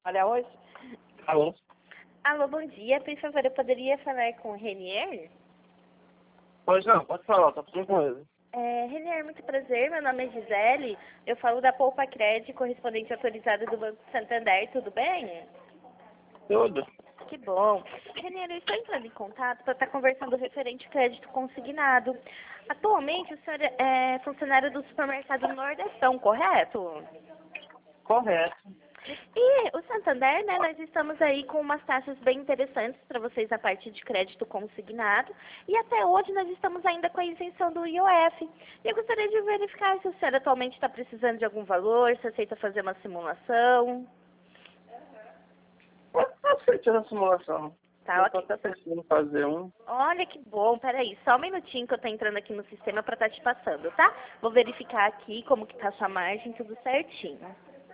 trabalhar hoje? Alô? Alô, bom dia. Por favor, eu poderia falar com o Renier? Pois não, pode falar, tá falando com ele. Renier, muito prazer. Meu nome é Gisele. Eu falo da Poupa Cred, correspondente autorizada do Banco Santander. Tudo bem? Tudo. Que bom. Renier, eu estou entrando em contato para estar conversando referente ao crédito consignado. Atualmente, o senhor é funcionário do supermercado Nordestão, correto? Correto. E o Santander, né, nós estamos aí com umas taxas bem interessantes para vocês a partir de crédito consignado. E até hoje nós estamos ainda com a isenção do IOF. E eu gostaria de verificar se o senhor atualmente está precisando de algum valor, se aceita fazer uma simulação. Aceite essa simulação. Tá, Eu ok. tô até pensando em fazer um. Olha que bom, peraí, só um minutinho que eu tô entrando aqui no sistema para estar te passando, tá? Vou verificar aqui como que tá a sua margem, tudo certinho.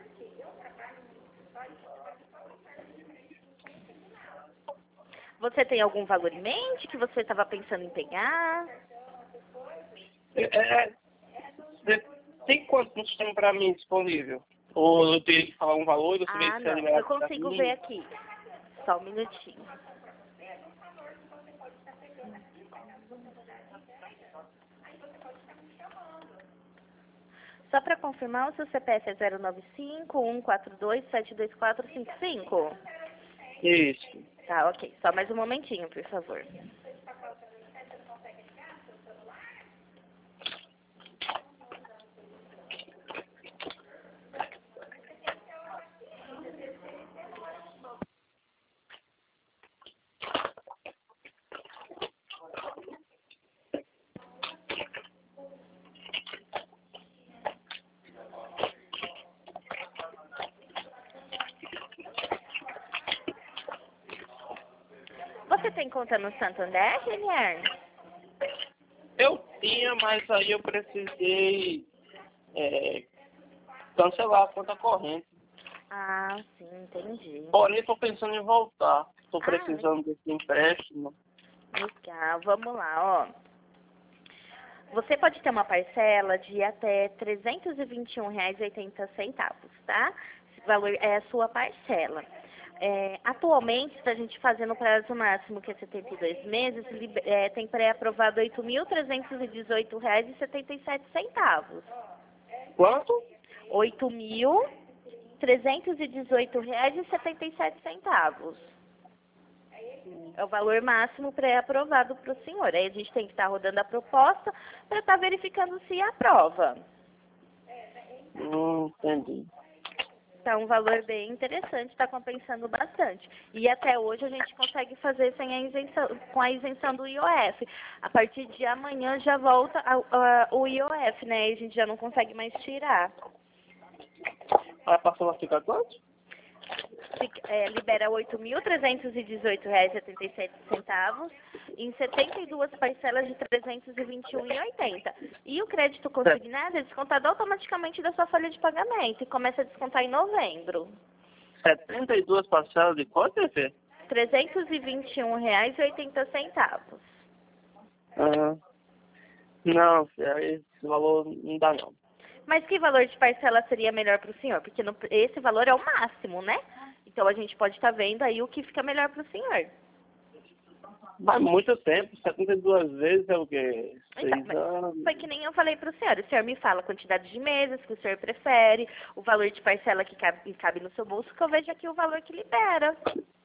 Você tem algum valor em mente que você estava pensando em pegar? Tem quanto no sistema pra mim disponível? Ou eu teria que falar um valor e você vê Ah, que você é não, liberado eu pra consigo mim? ver aqui. Só um minutinho. Só para confirmar, o seu CPF é 095-142-72455? Isso. Tá, ok. Só mais um momentinho, por favor. Você tem conta no Santander, Guilherme? Eu tinha, mas aí eu precisei cancelar a conta corrente. Ah, sim, entendi. Porém, estou pensando em voltar. Estou Ah, precisando desse empréstimo. legal. Vamos lá, ó. Você pode ter uma parcela de até R$ 321,80, tá? Esse valor é a sua parcela. Atualmente, se a gente fazer no prazo máximo, que é 72 meses, tem pré-aprovado R$ 8.318,77. Quanto? R$ 8.318,77. É o valor máximo pré-aprovado para o senhor. Aí a gente tem que estar rodando a proposta para estar verificando se aprova. Entendi. Então, um valor bem interessante, está compensando bastante. E até hoje a gente consegue fazer sem a isenção, com a isenção do IOF. A partir de amanhã já volta o IOF, né? E a gente já não consegue mais tirar. A parcela fica quanto? Libera R$ 8.318,77 em 72 parcelas de R$ 321,80. E o crédito consignado é descontado automaticamente da sua folha de pagamento e começa a descontar em novembro. 72 parcelas de quanto, Fê? R$ 321,80. Não, Fê, aí esse valor não dá não. Mas que valor de parcela seria melhor para o senhor? Porque esse valor é o máximo, né? Então a gente pode estar vendo aí o que fica melhor para o senhor. Mas muito tempo, 72 vezes é o quê? Então, 6 anos. foi que nem eu falei para o senhor me fala a quantidade de meses que o senhor prefere, o valor de parcela que cabe no seu bolso, que eu vejo aqui o valor que libera.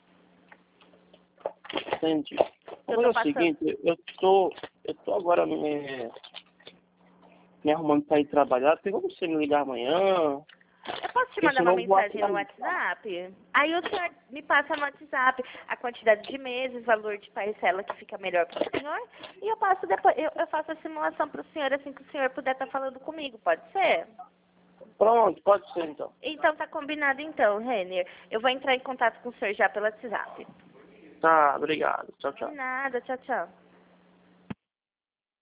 Entendi. Eu Agora é tô o passando. seguinte, eu tô agora me arrumando para ir trabalhar. Tem como você me ligar amanhã? Eu posso te mandar uma mensagem no WhatsApp? Aí o senhor me passa no WhatsApp a quantidade de meses, valor de parcela que fica melhor para o senhor. E eu passo depois, eu faço a simulação para o senhor assim que o senhor puder estar falando comigo, pode ser? Pronto, pode ser então. Então tá combinado então, Renner. Eu vou entrar em contato com o senhor já pelo WhatsApp. Tá, obrigado. Tchau, tchau. De nada, tchau, tchau.